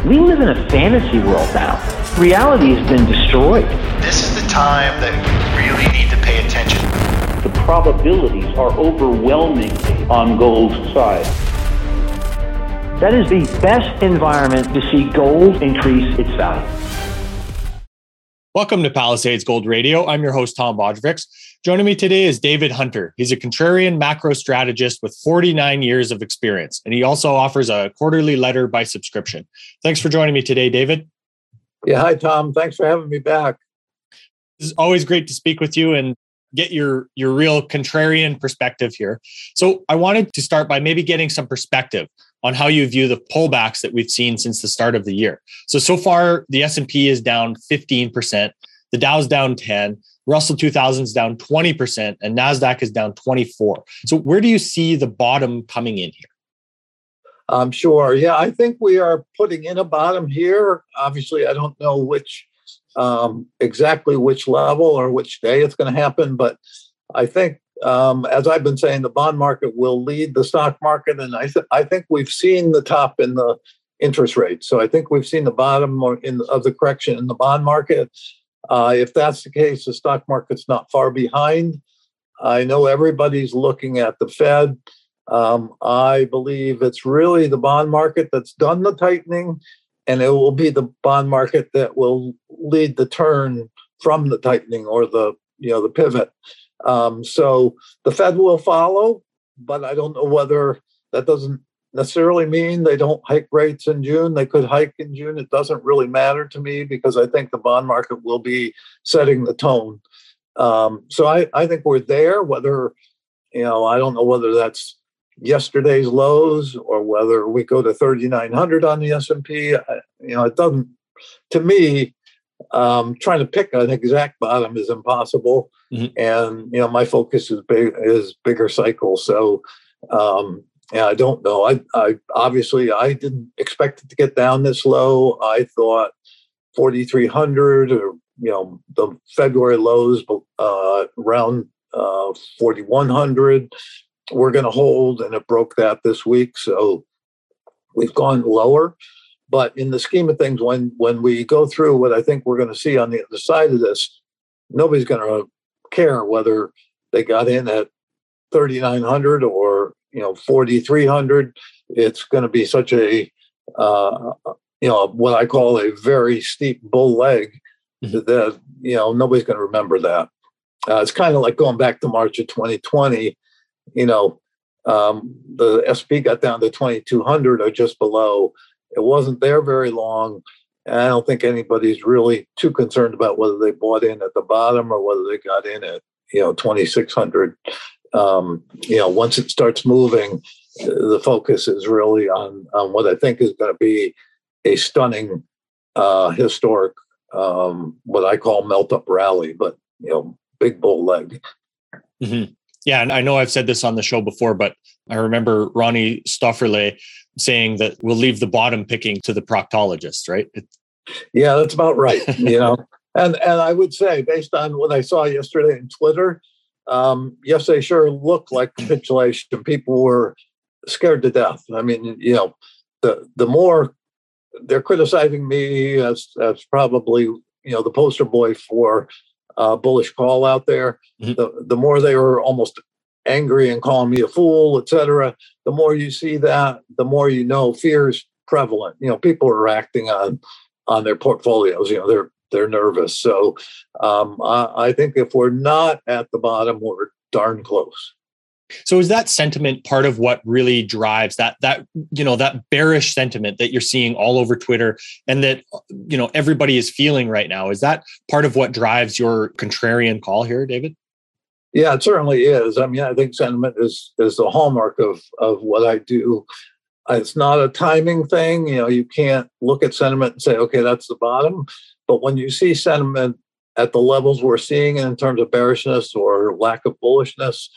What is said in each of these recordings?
We live in a fantasy world now. Reality has been destroyed. This is the time that you really need to pay attention. The probabilities are overwhelming on gold's side. That is the best environment to see gold increase its value. Welcome to Palisades Gold Radio. I'm your host, Tom Bodrivics. Joining me today is David Hunter. He's a contrarian macro strategist with 49 years of experience, and he also offers a quarterly letter by subscription. Thanks for joining me today, David. Yeah, hi, Tom. Thanks for having me back. It's always great to speak with you and get your real contrarian perspective here. So I wanted to start by maybe getting some perspective on how you view the pullbacks that we've seen since the start of the year. So far, the S&P is down 15%, the Dow's down 10%, Russell 2000 is down 20%, and NASDAQ is down 24%. So where do you see the bottom coming in here? Sure. Yeah, I think we are putting in a bottom here. Obviously, I don't know exactly which level or which day it's going to happen, but I think, as I've been saying, the bond market will lead the stock market, and I think we've seen the top in the interest rate. So I think we've seen the bottom of the correction in the bond market. If that's the case, the stock market's not far behind. I know everybody's looking at the Fed. I believe it's really the bond market that's done the tightening, and it will be the bond market that will lead the turn from the tightening or the pivot. So the Fed will follow, but I don't know whether that doesn't necessarily mean they don't hike rates in June. They could hike in June. It doesn't really matter to me because I think the bond market will be setting the tone. So I think we're there. Whether, I don't know whether that's yesterday's lows or whether we go to 3,900 on the S&P. It doesn't, to me, trying to pick an exact bottom is impossible. Mm-hmm. And, my focus is bigger cycles. So, I don't know. I obviously I didn't expect it to get down this low. I thought 4,300 or, the February lows around 4,100 we're going to hold, and it broke that this week. So we've gone lower. But in the scheme of things, when we go through what I think we're going to see on the other side of this, nobody's going to care whether they got in at 3,900 or 4,300. It's going to be such a what I call a very steep bull leg that nobody's going to remember that. It's kind of like going back to March of 2020. The SP got down to 2,200 or just below. It wasn't there very long. And I don't think anybody's really too concerned about whether they bought in at the bottom or whether they got in at 2,600. Once it starts moving, the focus is really on what I think is going to be a stunning, historic, what I call melt-up rally, but, big bull leg. Mm-hmm. Yeah, and I know I've said this on the show before, but I remember Ronnie Stofferle saying that we'll leave the bottom picking to the proctologist, right? Yeah, that's about right. And I would say, based on what I saw yesterday on Twitter, yes, they sure looked like capitulation. People were scared to death. I mean, the more they're criticizing me as probably, the poster boy for bullish call out there, mm-hmm. the more they were almost angry and calling me a fool, et cetera. The more you see that, the more fear is prevalent. People are acting on their portfolios. They're nervous. So I think if we're not at the bottom, we're darn close. So is that sentiment part of what really drives that bearish sentiment that you're seeing all over Twitter and that, everybody is feeling right now? Is that part of what drives your contrarian call here, David? Yeah, it certainly is. I mean, I think sentiment is the hallmark of what I do. It's not a timing thing. You can't look at sentiment and say, okay, that's the bottom. But when you see sentiment at the levels we're seeing in terms of bearishness or lack of bullishness,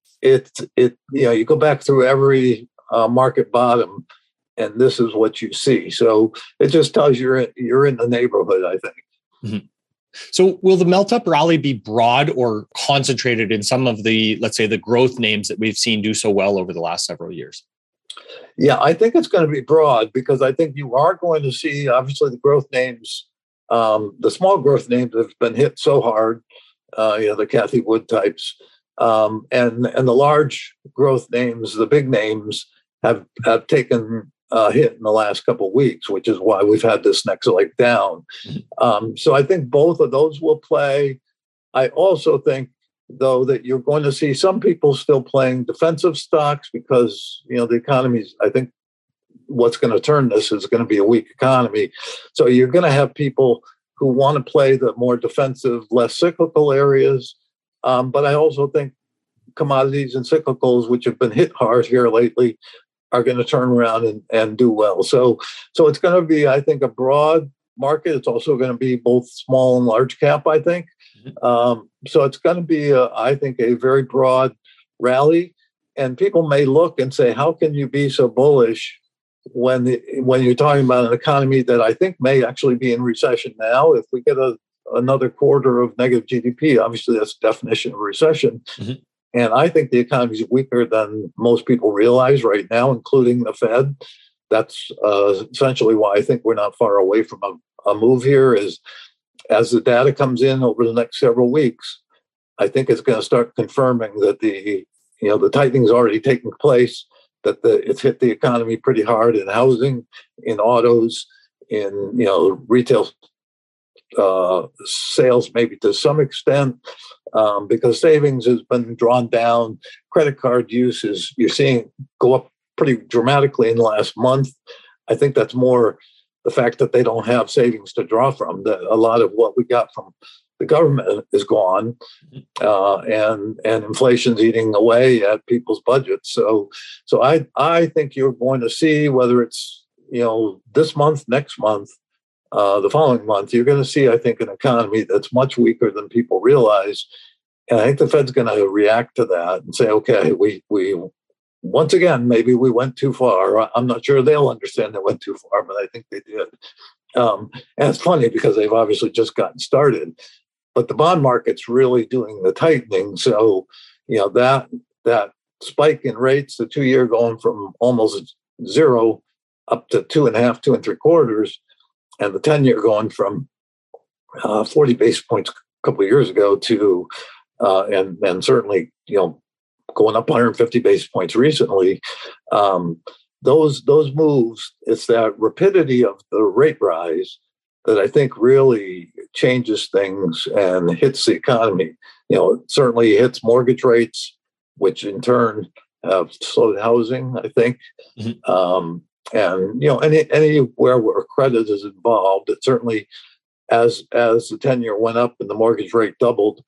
you go back through every market bottom, and this is what you see. So it just tells you're in the neighborhood, I think. Mm-hmm. So will the melt-up rally be broad or concentrated in some of the, let's say, the growth names that we've seen do so well over the last several years? Yeah, I think it's going to be broad because I think you are going to see, obviously, the growth names, the small growth names have been hit so hard, the Cathie Wood types, and the large growth names, the big names, have taken a hit in the last couple of weeks, which is why we've had this next leg down. So I think both of those will play. I also think, though, that you're going to see some people still playing defensive stocks because, the economy's, I think what's going to turn this is going to be a weak economy. So you're going to have people who want to play the more defensive, less cyclical areas. But I also think commodities and cyclicals, which have been hit hard here lately, are going to turn around and do well. So it's going to be, I think, a broad market. It's also going to be both small and large cap, I think. So it's going to be, I think, a very broad rally. And people may look and say, how can you be so bullish when you're talking about an economy that I think may actually be in recession now? If we get another quarter of negative GDP, obviously that's the definition of recession. And I think the economy is weaker than most people realize right now, including the Fed. That's essentially why I think we're not far away from a move here. Is as the data comes in over the next several weeks, I think it's going to start confirming that the tightening is already taking place, that it's hit the economy pretty hard in housing, in autos, in retail sales, maybe to some extent, because savings has been drawn down. Credit card use you're seeing go up pretty dramatically in the last month. I think that's more the fact that they don't have savings to draw from. That a lot of what we got from the government is gone, and inflation's eating away at people's budgets. So I think you're going to see, whether it's this month, next month, the following month, you're going to see, I think, an economy that's much weaker than people realize. And I think the Fed's going to react to that and say, okay, we once again, maybe we went too far. I'm not sure they'll understand they went too far, but I think they did. And it's funny because they've obviously just gotten started, but the bond market's really doing the tightening. So, that spike in rates, the 2-year going from almost zero up to 2.5, 2 3/4, and the 10-year going from 40 basis points a couple of years ago to, and certainly, going up 150 basis points recently. Those moves, it's that rapidity of the rate rise that I think really changes things and hits the economy. It certainly hits mortgage rates, which in turn have slowed housing, I think. And anywhere where credit is involved, it certainly, as the 10-year went up and the mortgage rate doubled,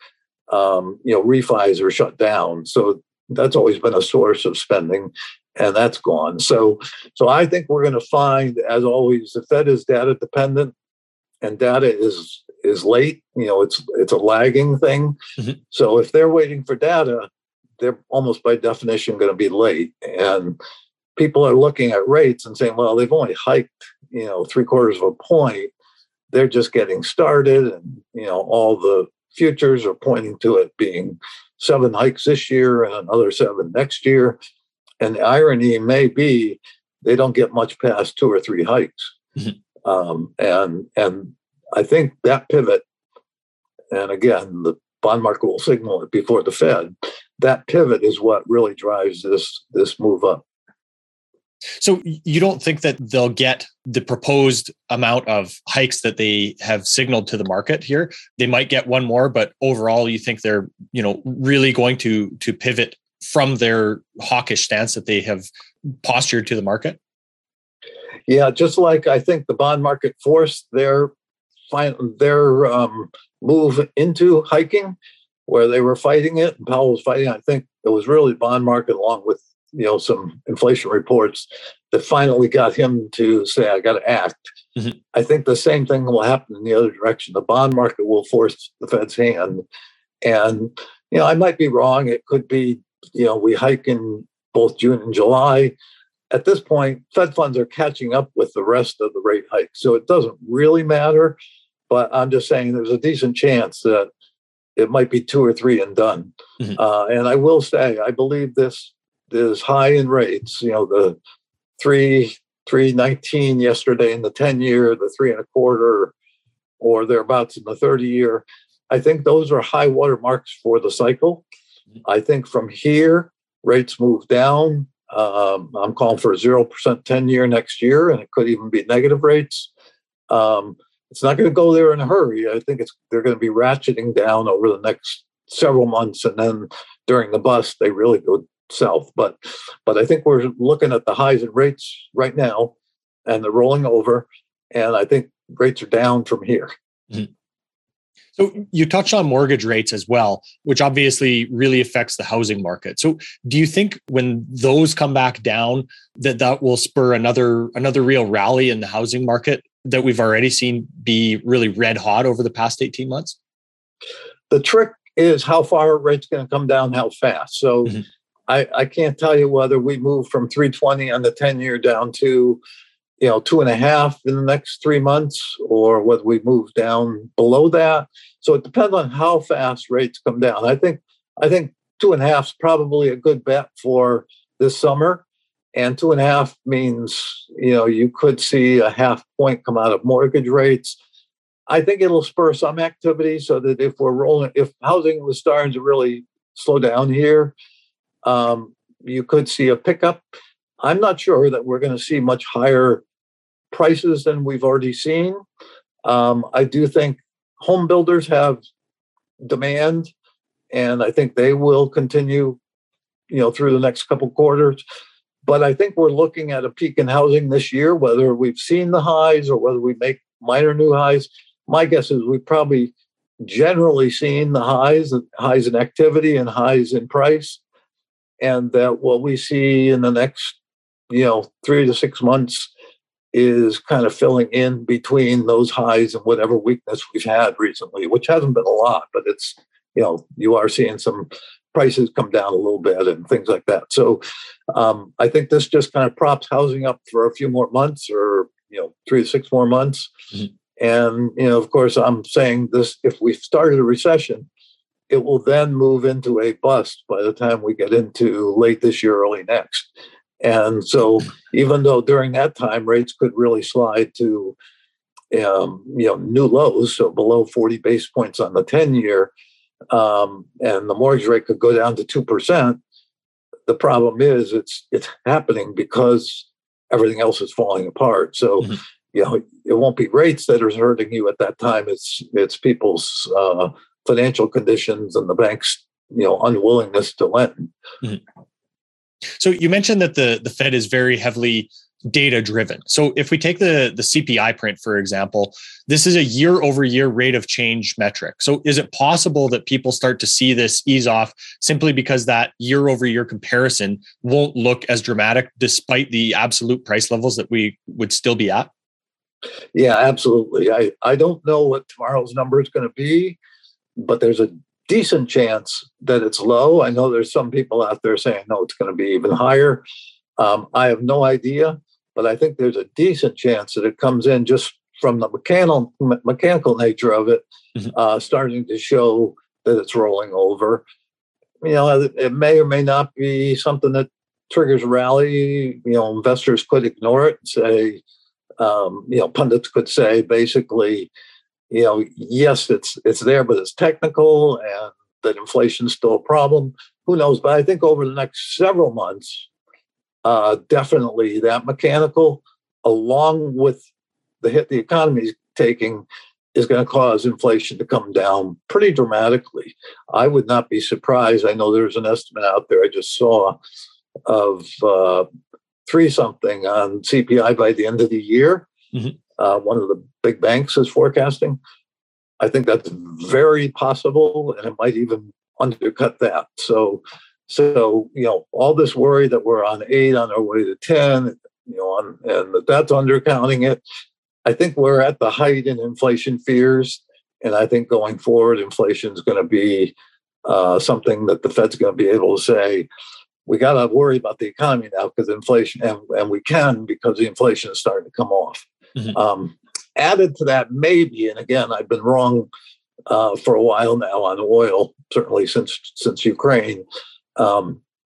refis are shut down. So that's always been a source of spending, and that's gone. So I think we're going to find, as always, the Fed is data dependent, and data is late. It's a lagging thing. So if they're waiting for data, they're almost by definition going to be late. And people are looking at rates and saying, well, they've only hiked, 3/4 of a point. They're just getting started. And, all the futures are pointing to it being 7 hikes this year and another 7 next year. And the irony may be they don't get much past 2 or 3 hikes. And I think that pivot, and again, the bond market will signal it before the Fed, that pivot is what really drives this move up. So you don't think that they'll get the proposed amount of hikes that they have signaled to the market here? They might get one more, but overall, you think they're, really going to pivot from their hawkish stance that they have postured to the market? Yeah, just like I think the bond market forced their move into hiking, where they were fighting it, and Powell was fighting. I think it was really the bond market, along with some inflation reports, that finally got him to say, I got to act. I think the same thing will happen in the other direction. The bond market will force the Fed's hand. And, I might be wrong. It could be, we hike in both June and July. At this point, Fed funds are catching up with the rest of the rate hike. So it doesn't really matter. But I'm just saying there's a decent chance that it might be 2 or 3 and done. And I will say, I believe this is high in rates. The 3.19 yesterday in the 10-year, the 3.25, or thereabouts in the 30-year. I think those are high water marks for the cycle. I think from here, rates move down. I'm calling for a 0% 10-year next year, and it could even be negative rates. It's not going to go there in a hurry. I think they're going to be ratcheting down over the next several months, and then during the bust, they really go south. But I think we're looking at the highs in rates right now, and they're rolling over, and I think rates are down from here. Mm-hmm. So you touched on mortgage rates as well, which obviously really affects the housing market. So do you think when those come back down, that will spur another real rally in the housing market that we've already seen be really red hot over the past 18 months? The trick is how far rates going to come down, how fast. So mm-hmm. I can't tell you whether we move from 3.20 on the 10-year down to 2.5 in the next 3 months, or whether we move down below that. So it depends on how fast rates come down. I think 2.5 is probably a good bet for this summer, and 2.5 means you could see a half point come out of mortgage rates. I think it'll spur some activity so that if housing was starting to really slow down here, you could see a pickup. I'm not sure that we're going to see much higher prices than we've already seen. I do think home builders have demand, and I think they will continue, through the next couple quarters. But I think we're looking at a peak in housing this year, whether we've seen the highs or whether we make minor new highs. My guess is we've probably generally seen the highs in activity and highs in price, and that what we see in the next 3 to 6 months is kind of filling in between those highs and whatever weakness we've had recently, which hasn't been a lot, but it's, you are seeing some prices come down a little bit and things like that. So I think this just kind of props housing up for a few more months, or 3 to 6 more months. Mm-hmm. And, of course, I'm saying this, if we've started a recession, it will then move into a bust by the time we get into late this year, early next. And so even though during that time rates could really slide to, new lows, so below 40 basis points on the 10-year, and the mortgage rate could go down to 2%, the problem is it's happening because everything else is falling apart. So, mm-hmm. It won't be rates that are hurting you at that time. It's people's financial conditions and the bank's, unwillingness to lend. Mm-hmm. So you mentioned that the Fed is very heavily data driven. So if we take the CPI print, for example, this is a year over year rate of change metric. So is it possible that people start to see this ease off simply because that year over year comparison won't look as dramatic despite the absolute price levels that we would still be at? Yeah, absolutely. I don't know what tomorrow's number is going to be, but there's a decent chance that it's low. I know there's some people out there saying, no, it's going to be even higher. I have no idea, but I think there's a decent chance that it comes in just from the mechanical nature of it, mm-hmm. Starting to show that it's rolling over. It may or may not be something that triggers a rally. Investors could ignore it and say, pundits could say basically, yes, it's there, but it's technical, and that inflation's still a problem. Who knows? But I think over the next several months, definitely that mechanical, along with the hit the economy is taking, is going to cause inflation to come down pretty dramatically. I would not be surprised. I know there's an estimate out there I just saw of 3-something on CPI by the end of the year. Mm-hmm. One of the big banks is forecasting. I think that's very possible, and it might even undercut that. So all this worry that we're on 8 on our way to 10, and that's undercounting it. I think we're at the height in inflation fears, and I think going forward, inflation is going to be something that the Fed's going to be able to say, we got to worry about the economy now because inflation, and we can because the inflation is starting to come off. Mm-hmm. Added to that, maybe, and again, I've been wrong for a while now on oil, certainly since Ukraine.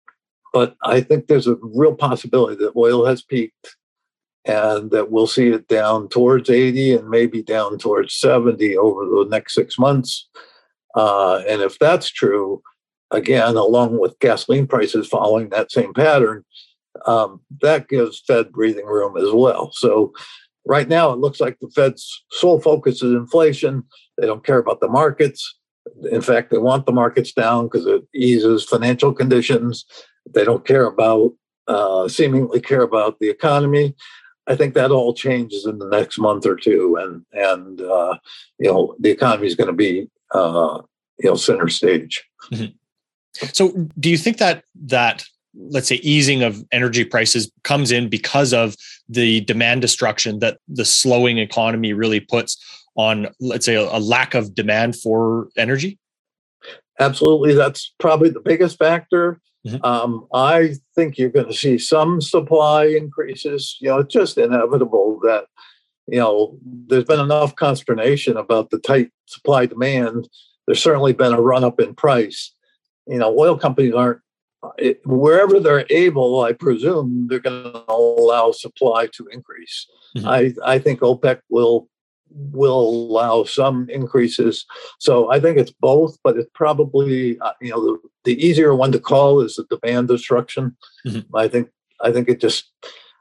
But I think there's a real possibility that oil has peaked and that we'll see it down towards 80 and maybe down towards 70 over the next 6 months. And if that's true, again, along with gasoline prices following that same pattern, that gives Fed breathing room as well. So right now, it looks like the Fed's sole focus is inflation. They don't care about the markets. In fact, they want the markets down because it eases financial conditions. They don't care about, seemingly care about the economy. I think that all changes in the next month or two, and the economy is going to be center stage. Mm-hmm. So, do you think that let's say easing of energy prices comes in because of the demand destruction that the slowing economy really puts on, let's say, a lack of demand for energy? Absolutely, that's probably the biggest factor. Mm-hmm. I think you're going to see some supply increases. It's just inevitable that, there's been enough consternation about the tight supply demand. There's certainly been a run up in price. Oil companies aren't, wherever they're able, I presume they're going to allow supply to increase. Mm-hmm. I think OPEC will allow some increases. So I think it's both, but it's probably, the easier one to call is the demand destruction. Mm-hmm. I think it just,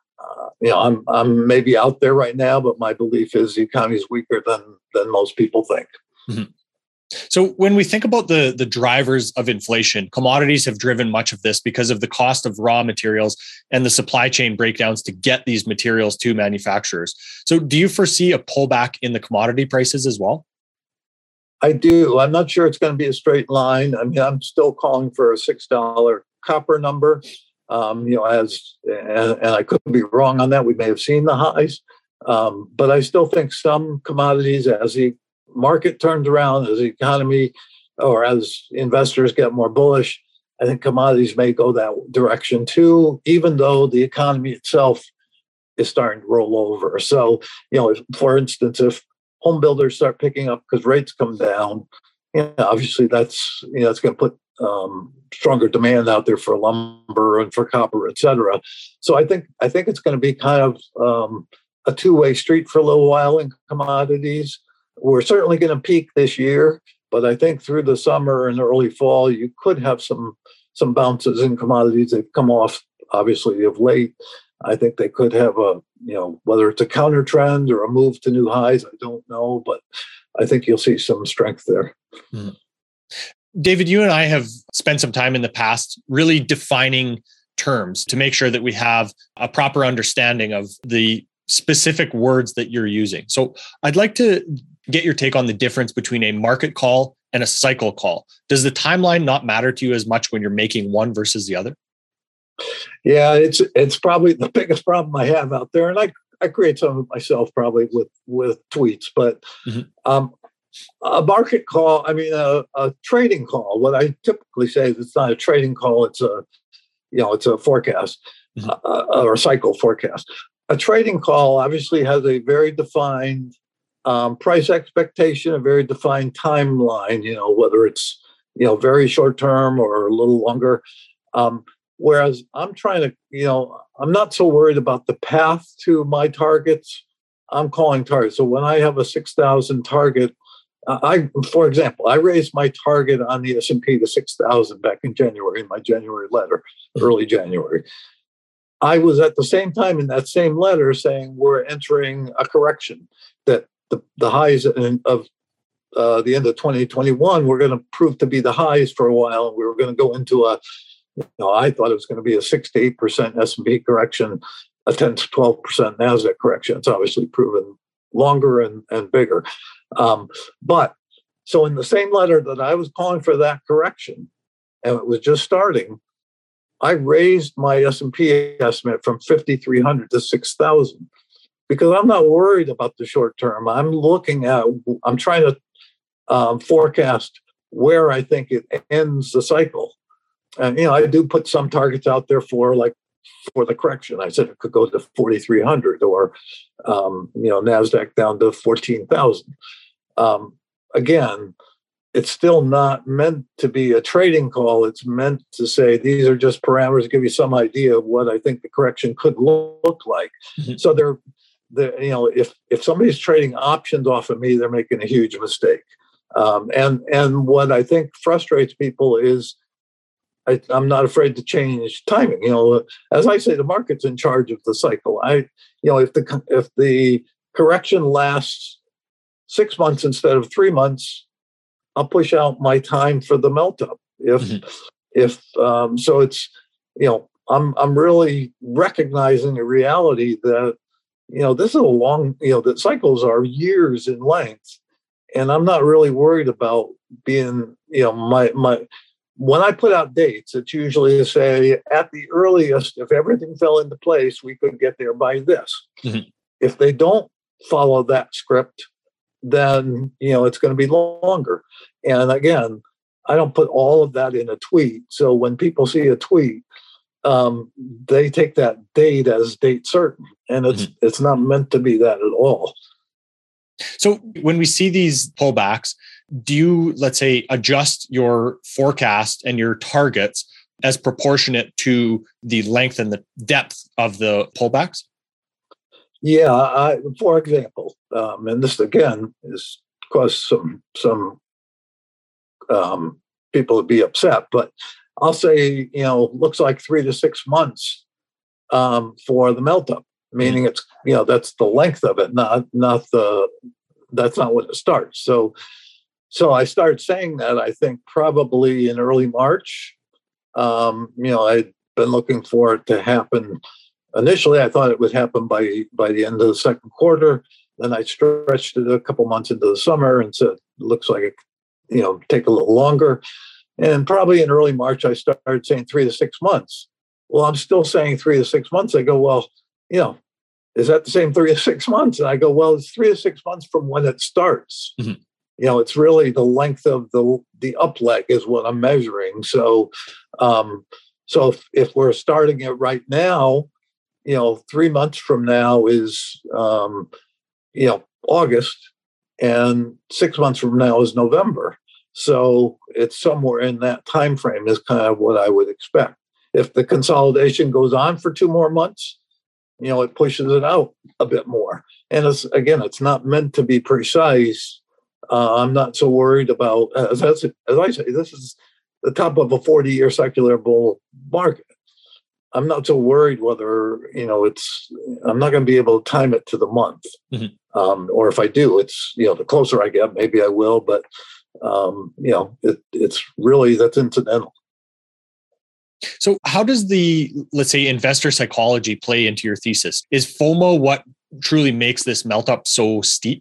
I'm maybe out there right now, but my belief is the economy is weaker than most people think. Mm-hmm. So when we think about the drivers of inflation, commodities have driven much of this because of the cost of raw materials and the supply chain breakdowns to get these materials to manufacturers. So do you foresee a pullback in the commodity prices as well? I do. I'm not sure it's going to be a straight line. I mean, I'm still calling for a $6 copper number. And I could be wrong on that. We may have seen the highs, but I still think some commodities, as the market turns around, as the economy or as investors get more bullish, I think commodities may go that direction too, even though the economy itself is starting to roll over. So, for instance, if home builders start picking up because rates come down, obviously that's going to put stronger demand out there for lumber and for copper, et cetera. So I think it's going to be kind of a two-way street for a little while in commodities. We're certainly going to peak this year, but I think through the summer and early fall, you could have some bounces in commodities. They've come off, obviously, of late. I think they could have whether it's a counter trend or a move to new highs, I don't know, but I think you'll see some strength there. Mm. David, you and I have spent some time in the past really defining terms to make sure that we have a proper understanding of the specific words that you're using. So I'd like to get your take on the difference between a market call and a cycle call. Does the timeline not matter to you as much when you're making one versus the other? Yeah, it's probably the biggest problem I have out there. And I create some of it myself probably with tweets, but mm-hmm. A market call, a trading call, what I typically say is it's not a trading call, it's a forecast, mm-hmm. Or a cycle forecast. A trading call obviously has a very defined price expectation, a very defined timeline, whether it's, very short term or a little longer. Whereas I'm trying to, I'm not so worried about the path to my targets. I'm calling targets. So when I have a 6,000 target, for example, I raised my target on the S&P to 6,000 back in January, in my January letter, early January. I was at the same time in that same letter saying we're entering a correction, that the highs of the end of 2021 were going to prove to be the highs for a while. And we were going to go into I thought it was going to be a 6 to 8% S&P correction, a 10 to 12% NASDAQ correction. It's obviously proven longer and bigger. But so in the same letter that I was calling for that correction, and it was just starting, I raised my S&P estimate from 5,300 to 6,000 because I'm not worried about the short term. I'm trying to forecast where I think it ends the cycle. And, I do put some targets out there for the correction. I said it could go to 4,300 or, NASDAQ down to 14,000. Again, it's still not meant to be a trading call. It's meant to say these are just parameters, give you some idea of what I think the correction could look like. Mm-hmm. So if somebody's trading options off of me, they're making a huge mistake. And what I think frustrates people is I'm not afraid to change timing. As I say, the market's in charge of the cycle. If the correction lasts 6 months instead of 3 months, I'll push out my time for the melt up. So it's, I'm really recognizing the reality that, this is a long, that cycles are years in length. And I'm not really worried about being, when I put out dates, it's usually to say at the earliest, if everything fell into place, we could get there by this. Mm-hmm. If they don't follow that script, then, it's going to be longer. And again, I don't put all of that in a tweet. So when people see a tweet, they take that date as date certain. And it's not meant to be that at all. So when we see these pullbacks, do you, let's say, adjust your forecast and your targets as proportionate to the length and the depth of the pullbacks? Yeah, for example, and this again is caused some people to be upset, but I'll say, looks like 3 to 6 months for the melt up, meaning it's, that's the length of it, that's not when it starts. So I started saying that, I think probably in early March. I'd been looking for it to happen. Initially, I thought it would happen by the end of the second quarter. Then I stretched it a couple months into the summer and said, looks like it, take a little longer. And probably in early March, I started saying 3 to 6 months. Well, I'm still saying 3 to 6 months. I go, well, is that the same 3 to 6 months? And I go, well, it's 3 to 6 months from when it starts. Mm-hmm. It's really the length of the up leg is what I'm measuring. So, if we're starting it right now, 3 months from now is, August, and 6 months from now is November. So it's somewhere in that time frame is kind of what I would expect. If the consolidation goes on for 2 more months, it pushes it out a bit more. And it's not meant to be precise. I'm not so worried about, as I say, this is the top of a 40-year secular bull market. I'm not so worried whether, I'm not going to be able to time it to the month. Mm-hmm. Or if I do, it's, the closer I get, maybe I will, but, it's really, that's incidental. So how does the, let's say, investor psychology play into your thesis? Is FOMO what truly makes this melt up so steep?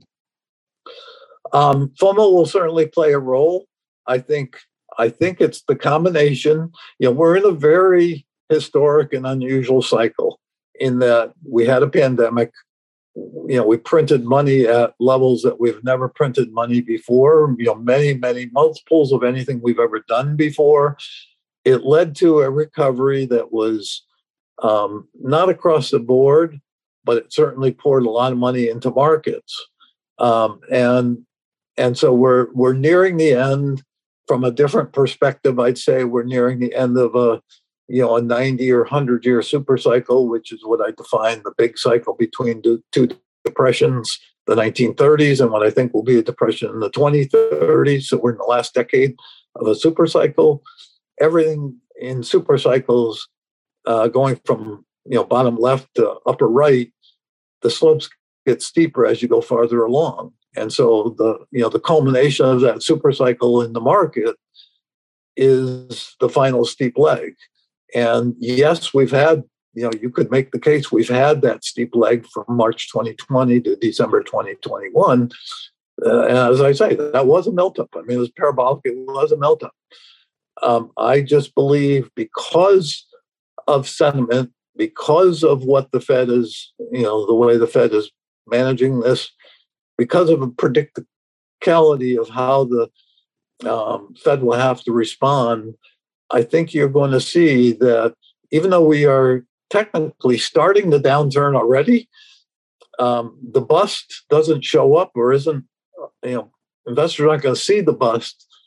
FOMO will certainly play a role. I think it's the combination. We're in a very historic and unusual cycle in that we had a pandemic. We printed money at levels that we've never printed money before. Many, many multiples of anything we've ever done before. It led to a recovery that was not across the board, but it certainly poured a lot of money into markets. And so we're nearing the end from a different perspective. I'd say we're nearing the end of a 90 or 100 year super cycle, which is what I define the big cycle between two depressions, the 1930s, and what I think will be a depression in the 2030s. So we're in the last decade of a super cycle. Everything in super cycles, going from bottom left to upper right, the slopes get steeper as you go farther along. And so the culmination of that super cycle in the market is the final steep leg. And yes, we've had, you could make the case we've had that steep leg from March 2020 to December 2021. And as I say, that was a melt up. I mean, it was parabolic. It was a melt up. I just believe because of sentiment, because of what the Fed is, the way the Fed is managing this, because of a predictability of how the Fed will have to respond, I think you're going to see that even though we are technically starting the downturn already, the bust doesn't show up or isn't, investors aren't going to see the bust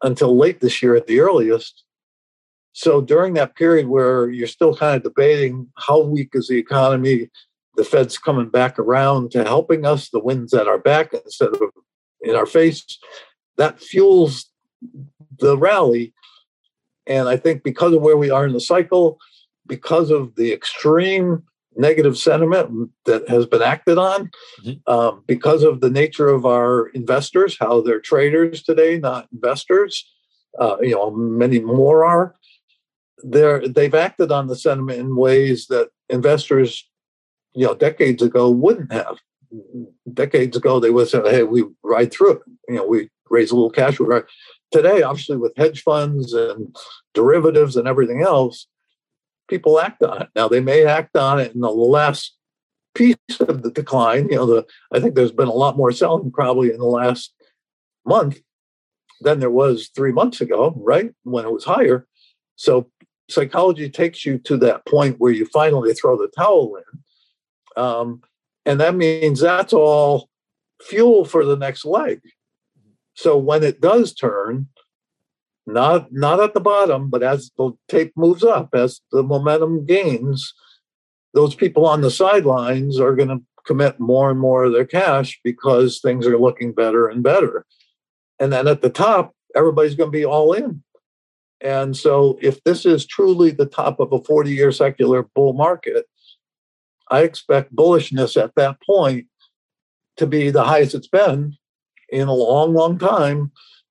until late this year at the earliest. So during that period where you're still kind of debating how weak is the economy, the Fed's coming back around to helping us, the wind's at our back instead of in our face, that fuels the rally. And I think because of where we are in the cycle, because of the extreme negative sentiment that has been acted on, because of the nature of our investors, how they're traders today, not investors, many more are. They've acted on the sentiment in ways that investors, decades ago wouldn't have. Decades ago, they would say, "Hey, we ride through it. We raise a little cash." Today, obviously, with hedge funds and derivatives and everything else, people act on it. Now, they may act on it in the last piece of the decline. I think there's been a lot more selling probably in the last month than there was 3 months ago, right, when it was higher. So psychology takes you to that point where you finally throw the towel in. And that means that's all fuel for the next leg. So when it does turn, not at the bottom, but as the tape moves up, as the momentum gains, those people on the sidelines are going to commit more and more of their cash because things are looking better and better. And then at the top, everybody's going to be all in. And so if this is truly the top of a 40-year secular bull market, I expect bullishness at that point to be the highest it's been in a long, long time.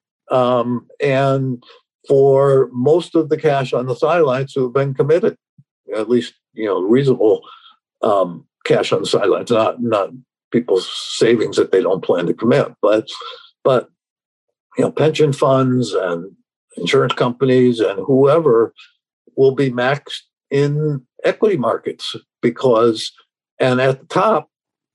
And for most of the cash on the sidelines who have been committed, at least, reasonable cash on the sidelines, not people's savings that they don't plan to commit, but pension funds and insurance companies and whoever will be maxed in equity markets and at the top,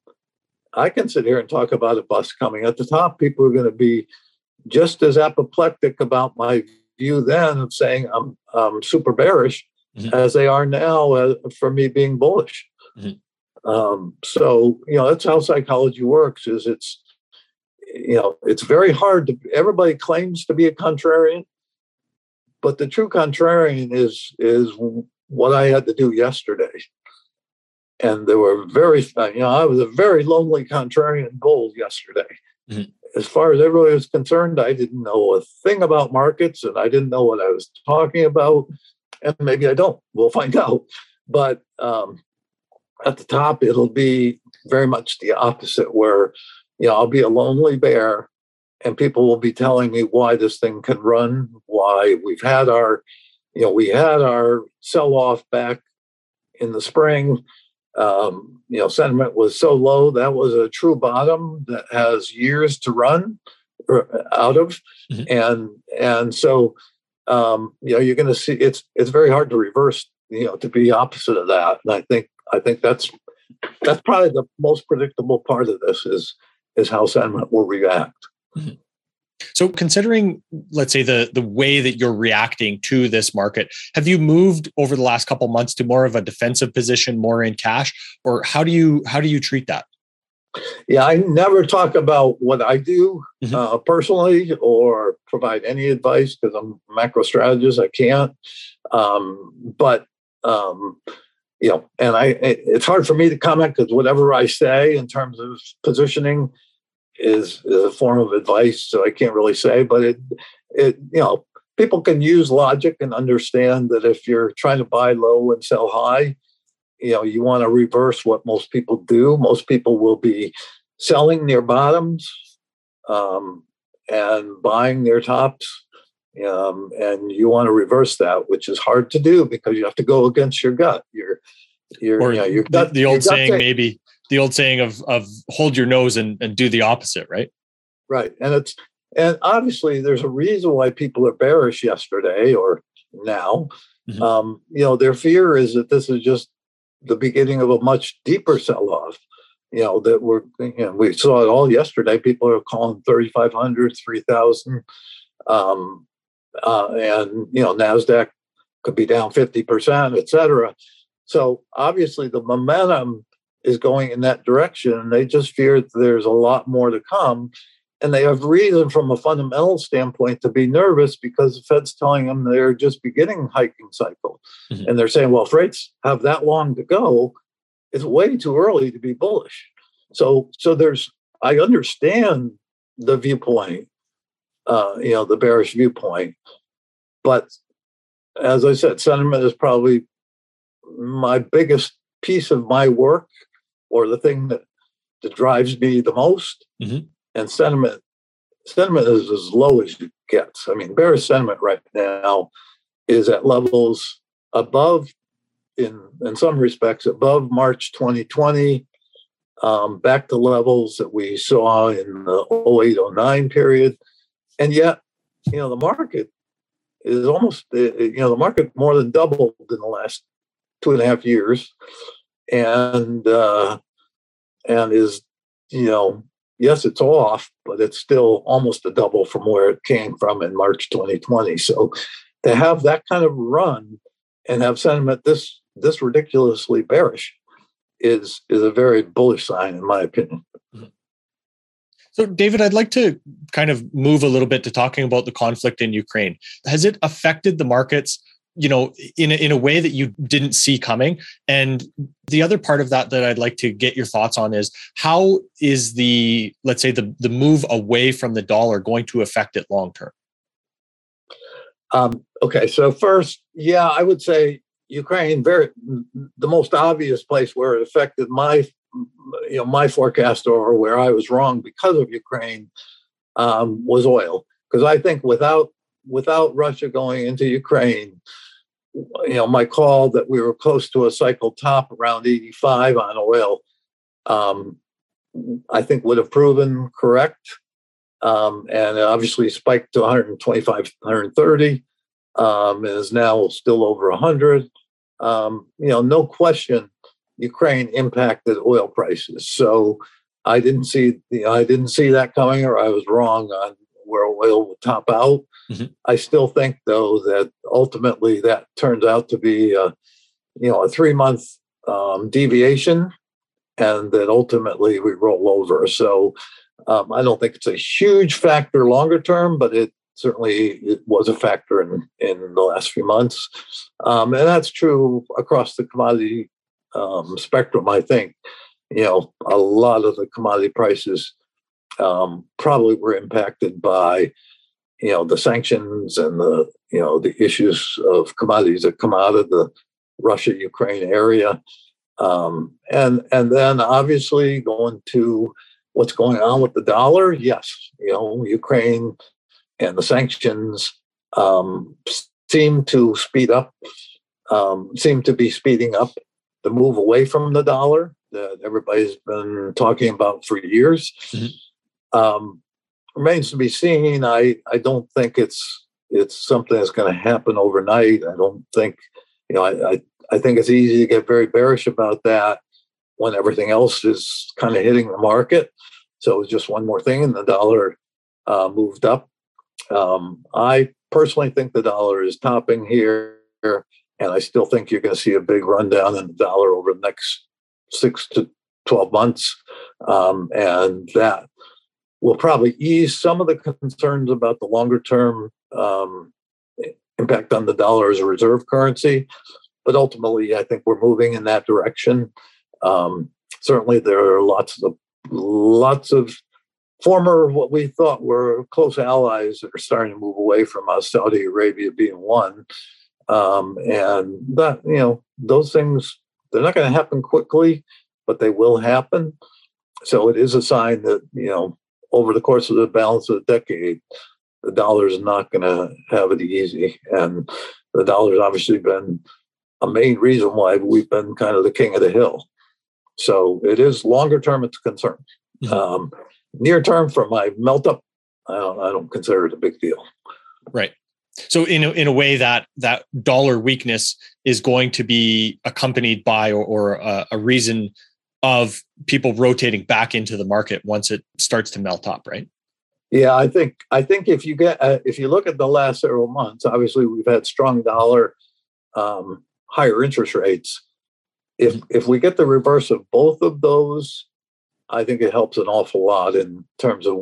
I can sit here and talk about a bust coming. At the top, people are going to be just as apoplectic about my view then of saying I'm super bearish as they are now for me being bullish. So, that's how psychology works. Is it's very hard to. Everybody claims to be a contrarian, but the true contrarian is what I had to do yesterday. And there were I was a very lonely contrarian bull yesterday. As far as everybody was concerned, I didn't know a thing about markets and I didn't know what I was talking about. And maybe I don't. We'll find out. But at the top, it'll be very much the opposite where, I'll be a lonely bear and people will be telling me why this thing can run, why we've had our sell-off back in the spring. Sentiment was so low. That was a true bottom that has years to run out of. And so, you're going to see it's very hard to reverse, to be opposite of that. And I think that's probably the most predictable part of this is how sentiment will react. So considering, let's say, the way that you're reacting to this market, have you moved over the last couple of months to more of a defensive position, more in cash, or how do you treat that? Yeah, I never talk about what I do personally or provide any advice because I'm a macro strategist. I can't. And it's hard for me to comment because whatever I say in terms of positioning is a form of advice, so I can't really say. But people can use logic and understand that if you're trying to buy low and sell high, you want to reverse what most people do. Most people will be selling near bottoms and buying near tops. And you want to reverse that, which is hard to do because you have to go against your gut. Your gut. The old saying, maybe the old saying of hold your nose and do the opposite, right? Right, and obviously there's a reason why people are bearish yesterday or now. Their fear is that this is just the beginning of a much deeper sell-off. That we saw it all yesterday. People are calling 3,500, 3,000. And NASDAQ could be down 50%, et cetera. So obviously the momentum is going in that direction. And they just fear that there's a lot more to come. and they have reason from a fundamental standpoint to be nervous because the Fed's telling them they're just beginning hiking cycle. Mm-hmm. And they're saying, well, if rates have that long to go, it's way too early to be bullish. So I understand the viewpoint, the bearish viewpoint. But as I said, sentiment is probably my biggest piece of my work, or the thing that drives me the most. Mm-hmm. And sentiment is as low as it gets. I mean, bearish sentiment right now is at levels above, in some respects, above March 2020, back to levels that we saw in the 08-09 period. And yet, the market is almost, the market more than doubled in the last 2.5 years, and is, yes, it's off, but it's still almost a double from where it came from in March 2020. So to have that kind of run and have sentiment this ridiculously bearish is a very bullish sign, in my opinion. So, David, I'd like to kind of move a little bit to talking about the conflict in Ukraine. Has it affected the markets, in a way that you didn't see coming? And the other part of that I'd like to get your thoughts on is, how is let's say the move away from the dollar going to affect it long term? Okay, so first, I would say Ukraine, the most obvious place where it affected my forecast, or where I was wrong because of Ukraine, was oil. Because I think without Russia going into Ukraine, my call that we were close to a cycle top around 85 on oil, I think would have proven correct. And it obviously spiked to 125, 130, and is now still over 100. No question, Ukraine impacted oil prices. So I didn't see that coming, or I was wrong on where oil would top out. Mm-hmm. I still think, though, that ultimately that turns out to be a 3-month deviation, and that ultimately we roll over. So I don't think it's a huge factor longer term, but it was a factor in the last few months. And that's true across the commodity spectrum. I think, a lot of the commodity prices probably were impacted by, the sanctions and the issues of commodities that come out of the Russia-Ukraine area. And then obviously going to what's going on with the dollar. Yes, Ukraine and the sanctions seem to be speeding up the move away from the dollar that everybody's been talking about for years. Mm-hmm. Remains to be seen. I don't think it's something that's going to happen overnight. I don't think, I think it's easy to get very bearish about that when everything else is kind of hitting the market. So it was just one more thing, and the dollar moved up. I personally think the dollar is topping here, and I still think you're going to see a big rundown in the dollar over the next 6 to 12 months. And that will probably ease some of the concerns about the longer term impact on the dollar as a reserve currency. But ultimately, I think we're moving in that direction. Certainly, there are lots of former, what we thought were close allies, that are starting to move away from us, Saudi Arabia being one. And that, those things, they're not going to happen quickly, but they will happen. So it is a sign that, over the course of the balance of the decade, the dollar is not going to have it easy. And the dollar's obviously been a main reason why we've been kind of the king of the hill. So it is longer term, it's a concern. Mm-hmm. Near term, for my melt up, I don't consider it a big deal. Right. So in a way, that dollar weakness is going to be accompanied by or a reason of people rotating back into the market once it starts to melt up, right? Yeah, I think if you look at the last several months, obviously we've had strong dollar, higher interest rates. If we get the reverse of both of those, I think it helps an awful lot in terms of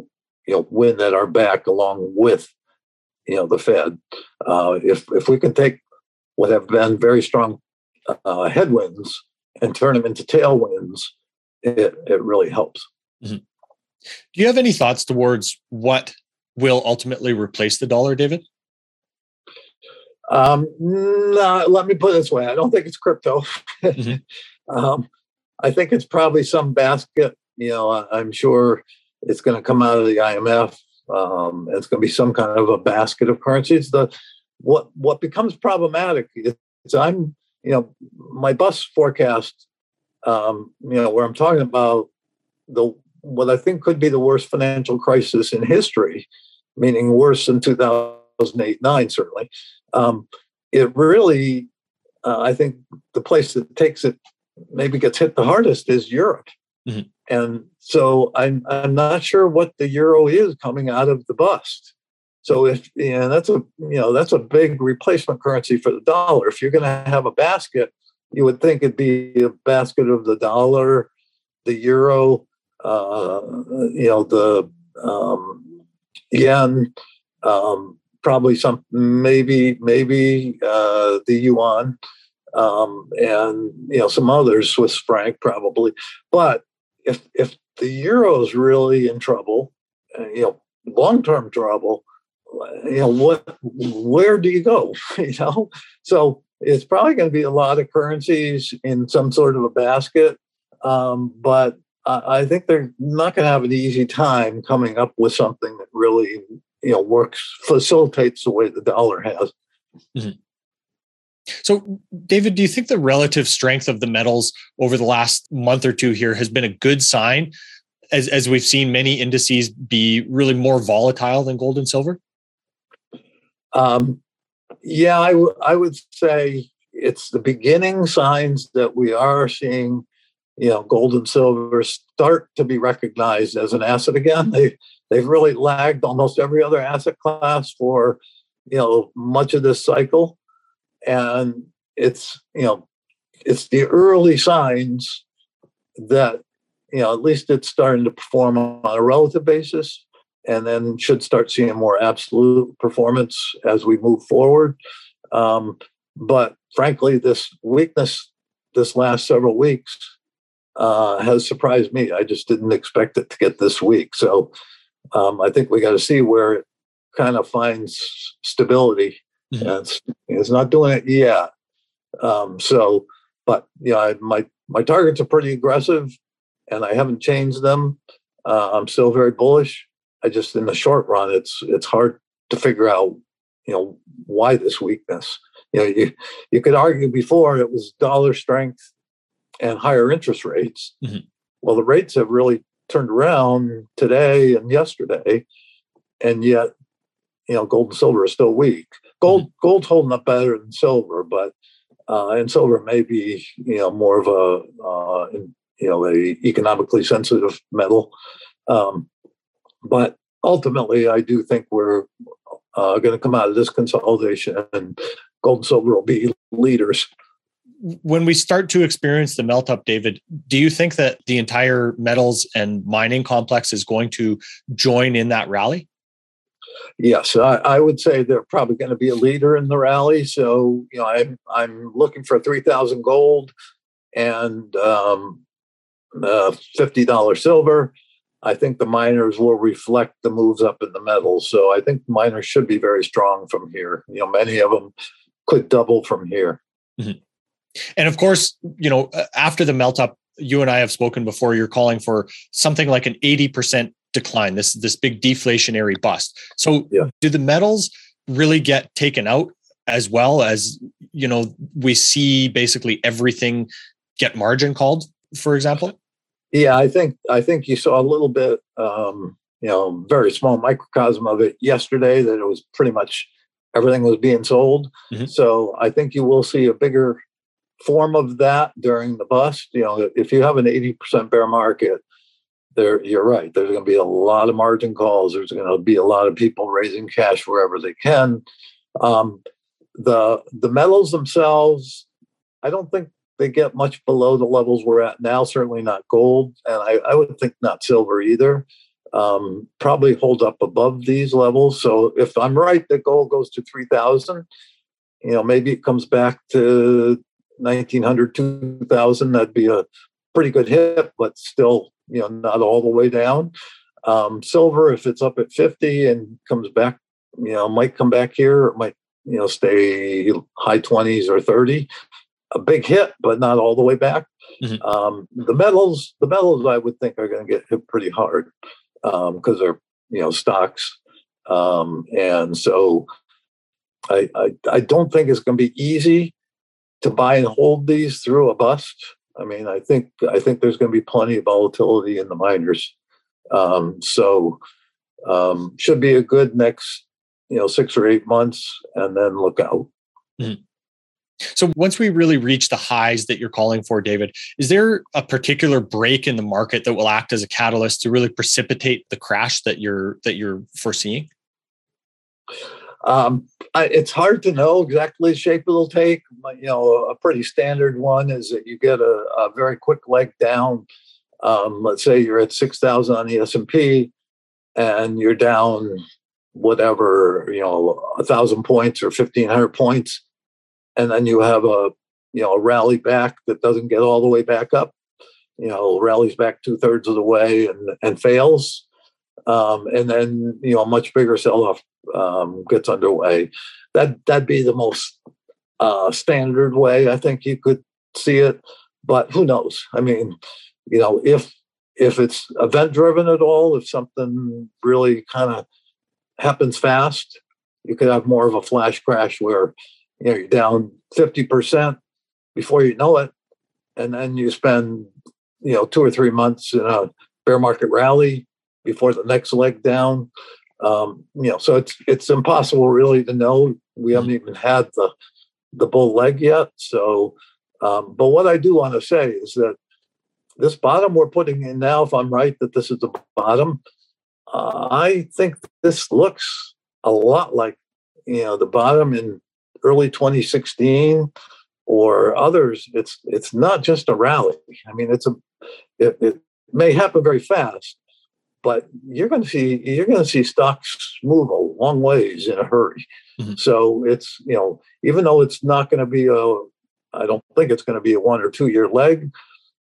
wind at our back along with the Fed. If we can take what have been very strong headwinds and turn them into tailwinds, it really helps. Mm-hmm. Do you have any thoughts towards what will ultimately replace the dollar, David? No, let me put it this way. I don't think it's crypto. Mm-hmm. I think it's probably some basket. I'm sure it's going to come out of the IMF. It's going to be some kind of a basket of currencies. What becomes problematic is my bus forecast, where I'm talking about what I think could be the worst financial crisis in history, meaning worse than 2008-9, certainly. It really, I think the place that takes it maybe gets hit the hardest is Europe. Mm-hmm. And so I'm not sure what the euro is coming out of the bust. So that's a big replacement currency for the dollar. If you're going to have a basket, you would think it'd be a basket of the dollar, the euro, the yen, probably maybe the yuan, and some others, Swiss franc probably. But if the euro is really in trouble, long-term trouble, where do you go? So it's probably going to be a lot of currencies in some sort of a basket, but I think they're not going to have an easy time coming up with something that really facilitates the way the dollar has. Mm-hmm. So, David, do you think the relative strength of the metals over the last month or two here has been a good sign, as we've seen many indices be really more volatile than gold and silver? Yeah, I would say it's the beginning signs that we are seeing, gold and silver start to be recognized as an asset again. They've really lagged almost every other asset class for, much of this cycle. And it's the early signs that, at least it's starting to perform on a relative basis, and then should start seeing more absolute performance as we move forward. But frankly, this weakness this last several weeks has surprised me. I just didn't expect it to get this weak. So I think we got to see where it kind of finds stability. Mm-hmm. It's not doing it yet. But my targets are pretty aggressive, and I haven't changed them. I'm still very bullish. I just, in the short run, it's hard to figure out, why this weakness. You could argue before it was dollar strength and higher interest rates. Mm-hmm. Well, the rates have really turned around today and yesterday, and yet, gold and silver are still weak. Gold's holding up better than silver, but and silver may be, more of a economically sensitive metal. But ultimately, I do think we're going to come out of this consolidation, and gold and silver will be leaders. When we start to experience the melt up, David, do you think that the entire metals and mining complex is going to join in that rally? Yes, I would say they're probably going to be a leader in the rally. So, I'm looking for 3,000 gold and $50 silver. I think the miners will reflect the moves up in the metals. So I think miners should be very strong from here. Many of them could double from here. Mm-hmm. And of course, after the melt up, you and I have spoken before, you're calling for something like an 80% decline, this big deflationary bust. So do the metals really get taken out as well as, we see basically everything get margin called, for example? Yeah, I think you saw a little bit, very small microcosm of it yesterday, that it was pretty much everything was being sold. Mm-hmm. So I think you will see a bigger form of that during the bust. If you have an 80% bear market, you're right. There's going to be a lot of margin calls. There's going to be a lot of people raising cash wherever they can. The metals themselves, I don't think they get much below the levels we're at now. Certainly not gold, and I would think not silver either. probably hold up above these levels. So if I'm right that gold goes to 3,000, maybe it comes back to 1,900, 2,000. That'd be a pretty good hit, but still, not all the way down. Silver, if it's up at 50 and comes back, might come back here, or might, stay high 20s or 30. A big hit, but not all the way back. Mm-hmm. The metals, I would think are going to get hit pretty hard because they're, stocks. And so I don't think it's going to be easy to buy and hold these through a bust. I mean, I think there's going to be plenty of volatility in the miners. So should be a good next, 6 or 8 months, and then look out. Mm-hmm. So once we really reach the highs that you're calling for, David, is there a particular break in the market that will act as a catalyst to really precipitate the crash that you're foreseeing? It's hard to know exactly the shape it'll take. A pretty standard one is that you get a very quick leg down. Let's say you're at 6,000 on the S&P and you're down whatever, 1,000 points or 1,500 points. And then you have a rally back that doesn't get all the way back up, rallies back 2/3 of the way and fails. And then, a much bigger sell-off gets underway. That'd be the most standard way I think you could see it. But who knows? I mean, if it's event-driven at all, if something really kind of happens fast, you could have more of a flash crash where you're down 50% before you know it, and then you spend 2 or 3 months in a bear market rally before the next leg down. So it's impossible really to know. We haven't even had the bull leg yet. So, but what I do want to say is that this bottom we're putting in now, if I'm right that this is the bottom, I think this looks a lot like the bottom in early 2016 or others. It's not just a rally. I mean, it may happen very fast, but you're going to see stocks move a long ways in a hurry. Mm-hmm. So it's even though it's not going to be I don't think it's going to be a 1 or 2 year leg.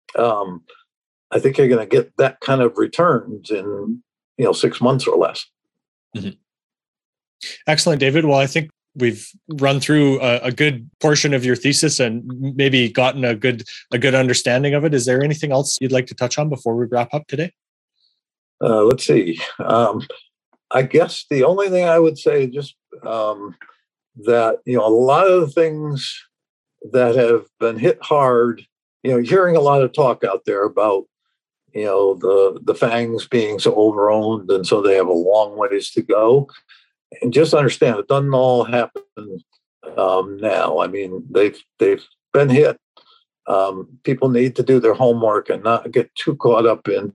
I think you're going to get that kind of returns in 6 months or less. Mm-hmm. Excellent, David. Well, I think we've run through a good portion of your thesis and maybe gotten a good understanding of it. Is there anything else you'd like to touch on before we wrap up today? Let's see. I guess the only thing I would say is just that, a lot of the things that have been hit hard, hearing a lot of talk out there about, the FANGs being so overowned and so they have a long ways to go. And just understand it doesn't all happen now. I mean, they've been hit. People need to do their homework and not get too caught up in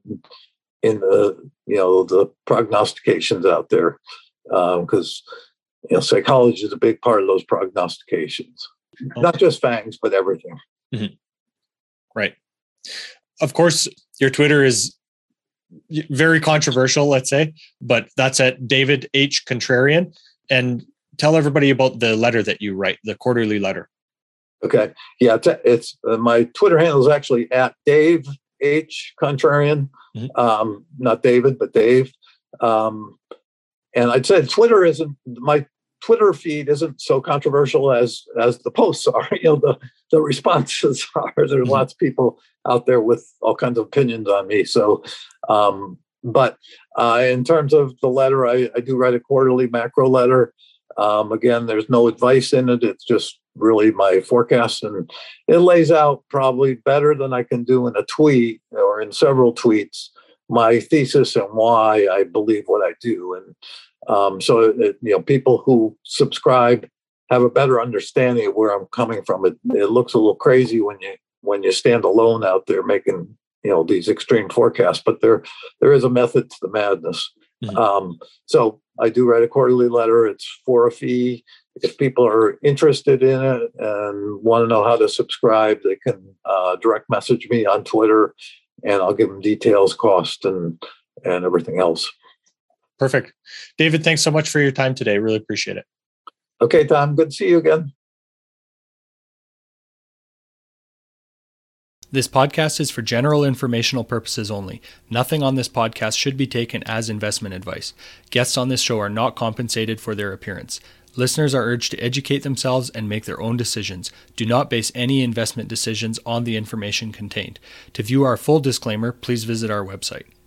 the prognostications out there, because psychology is a big part of those prognostications. Okay. Not just FANGs, but everything. Mm-hmm. Right. Of course, your Twitter is very controversial, let's say, but that's at David H. Contrarian. And tell everybody about the letter that you write, the quarterly letter. Okay. Yeah, it's my Twitter handle is actually at Dave H. Contrarian. Mm-hmm. Not David, but Dave. And I'd say my Twitter feed isn't so controversial as the posts are. The responses are. There's mm-hmm. lots of people out there with all kinds of opinions on me. So, but in terms of the letter, I do write a quarterly macro letter. Again, there's no advice in it. It's just really my forecast, and it lays out probably better than I can do in a tweet or in several tweets my thesis and why I believe what I do. And so people who subscribe have a better understanding of where I'm coming from. It looks a little crazy when you stand alone out there making these extreme forecasts, but there is a method to the madness. Mm-hmm. So I do write a quarterly letter. It's for a fee. If people are interested in it and want to know how to subscribe, they can direct message me on Twitter, and I'll give them details, cost, and and everything else. Perfect. David, thanks so much for your time today. Really appreciate it. Okay, Tom, good to see you again. This podcast is for general informational purposes only. Nothing on this podcast should be taken as investment advice. Guests on this show are not compensated for their appearance. Listeners are urged to educate themselves and make their own decisions. Do not base any investment decisions on the information contained. To view our full disclaimer, please visit our website.